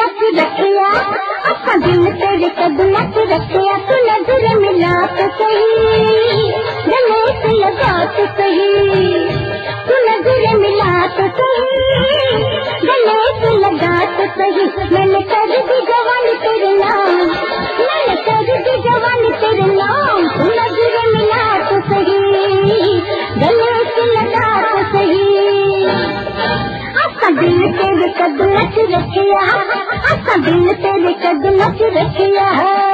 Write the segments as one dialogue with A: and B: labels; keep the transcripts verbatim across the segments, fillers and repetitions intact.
A: नच रखिया, अपना दिल तेरे कदम च रखिया, तू नजर मिला तो सही, गले से लगा तो सही, तू नजर मिला तो सही, गले से लगा तो सही। मैंने कर दी जवानी तेरे नाम, मैंने कर दी जवानी तेरे नाम, तू नजर मिला तो सही, गले से लगा तो सही। अपना दिल तेरे कदम च रखिया, अपना दिल तेरे कदम च रखिया।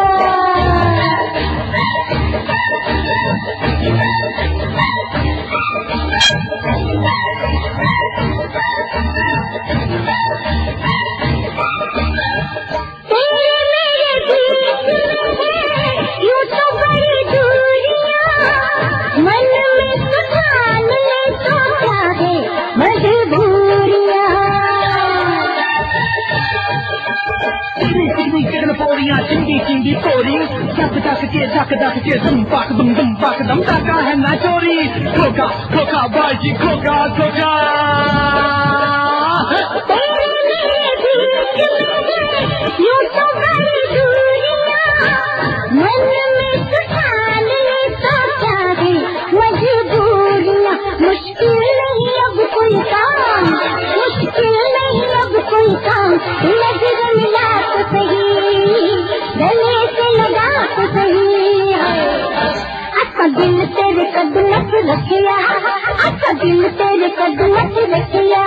A: चिंदी चिंदी पोरी झक झक के झक झक के दम पाक दम दम पाक दम टाका है ना चोरी। खोका खोका बाजी खोका खोका यूं तो बड़ी दूरियां मन में सुठान ले तो क्या है मजबूरियां। मुश्किल नहीं अब कोई काम, मुश्किल नहीं अब कोई काम, नजर मिला तो सही, गले से लगा तो सही। अच्छा दिल तेरे कदम च रखिया, अच्छा दिल तेरे कदम च रखिया।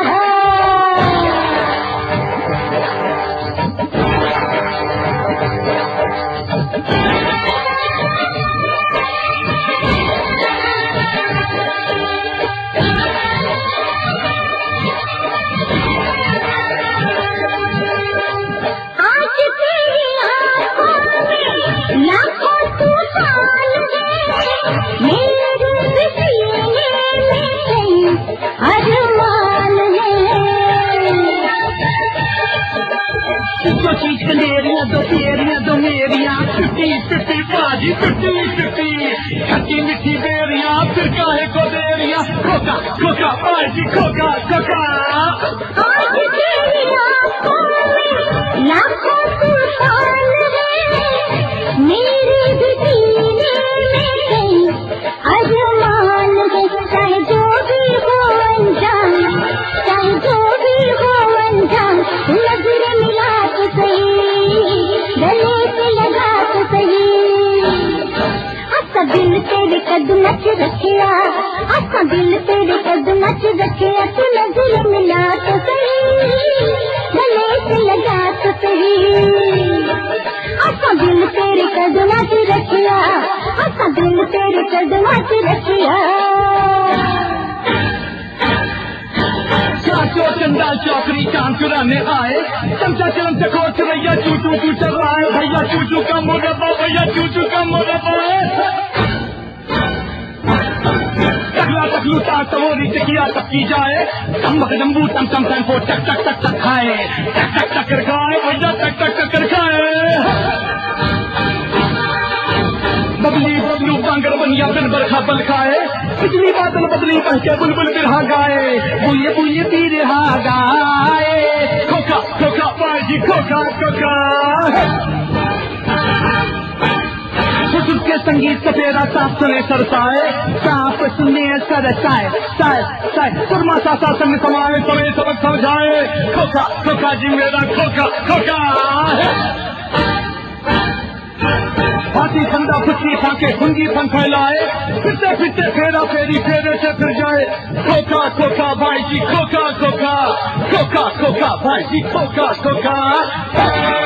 A: चीज कनेरियां दो तेरियां दो मेरियां, छुट्टी छुट्टी बाजी छुट्टी छुट्टी, खट्टी मिठी बेरियां फिर काहे को देरियां। खोका खोका बाजी खोका खोका आज तेरी आंखों में लाखों तूफान है, मेरे भी सीने में कई अरमान है। चाहे जो भी हो अंजाम, चाहे जो भी हो अंजाम, नजर मिला तो सही, गले से लगा तो सही। अच्छा दिल तेरे कदम च रखिया, अच्छा दिल तेरे कदम च रखिया, तू नजर मिला तो सही, गले से लगा तो सही। अच्छा दिल तेरे कदम च रखिया, अच्छा दिल तेरे कदम च रखिया।
B: चो चंदा चौकरी चांद चुराने आए, चमचा चलम चको चुरैया चू चू चू चल रहा है भैया, चू चू का मोरबा भैया चू चू का मोरबा। टकला टकलू तार सवोरी चकिया टपकी जाए, धम्बक डम्बू टम टम टम को टक टक टक टक खाए, टक टक टक कर खाए भैया टक टक टक कर खाए। बबली बबलू बांगर बनिया बिन बरखा बल खाए, बिजली बादल बदली बह के बुलबुल बिरहा गाए, बुलिए बुलिए बिरहा गाए। खोका खोका बाजी खोका खोका सुर के संगीत सफेरा साफ सुने सरसाए, साफ सुने सरसाए साए साए सुरमा सा सा संग समाए, समय सबक समझाए। खोका खोका जी मेरा खोका खोका हाथी फंदा फुटकी फांके खुंगी फन फैलाए, फिरते फिरते फेरा फेरी फेरे से फिर जाए। खोका खोका भाई जी खोका खोका खोका खोका भाई जी खोका खोका।